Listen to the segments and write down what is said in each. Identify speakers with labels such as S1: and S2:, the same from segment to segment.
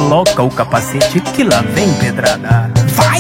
S1: coloca o capacete que lá vem pedrada. Vai!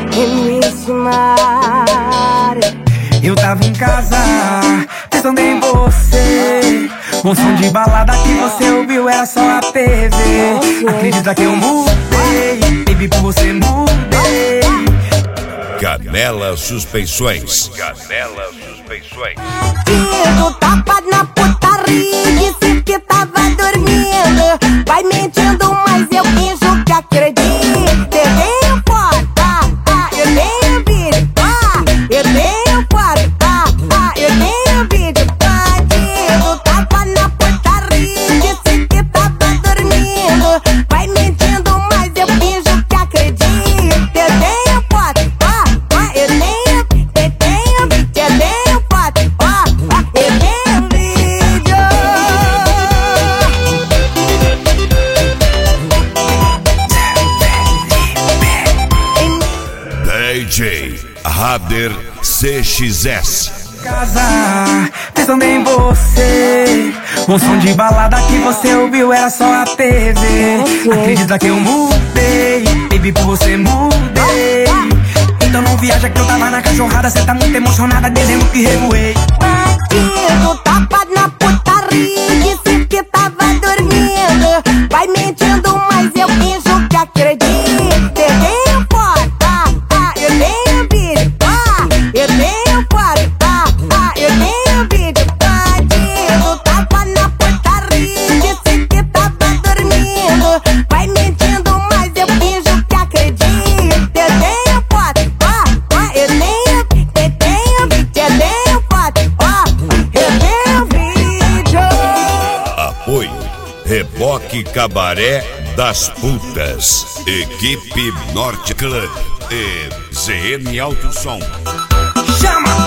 S1: Eu tava em casa, pensando em você. Um som de balada que você ouviu era só a TV. Acredita que eu mudei, baby, por você mudei.
S2: Canela Suspensões. Canela Suspensões.
S3: Bandido, tapa na putaria, disse que tava dormindo. Vai mentindo, mas eu finjo que acredito. Eu tenho foto, eu tenho vídeo, eu tenho foto, eu tenho vídeo. Bandido, tapa na putaria, disse que tava dormindo. Vai mentindo, mas eu finjo que acredito. Eu tenho foto, eu tenho foto, eu tenho vídeo.
S2: DJ Rader CXS.
S1: Casa, pensando em você. Um som de balada que você ouviu era só a TV. Acredita que eu mudei, baby, por você mudei. Então não viaja que eu tava na cachorrada. Cê tá muito emocionada, dizendo que revoei.
S3: Bandido, tapa na putaria, disse que tava dormindo. Vai mentindo, mas eu finjo que acredito. Eu tenho foto, eu tenho vídeo, eu tenho foto, eu tenho vídeo. Bandido, tapa na putaria, disse que tava dormindo. Vai mentindo, mas eu finjo que acredito. Eu tenho foto, eu tenho foto, eu tenho vídeo.
S2: Apoio Reboque Cabaré das Putas. Equipe Norte Club e ZN Alto Som.
S1: Chama!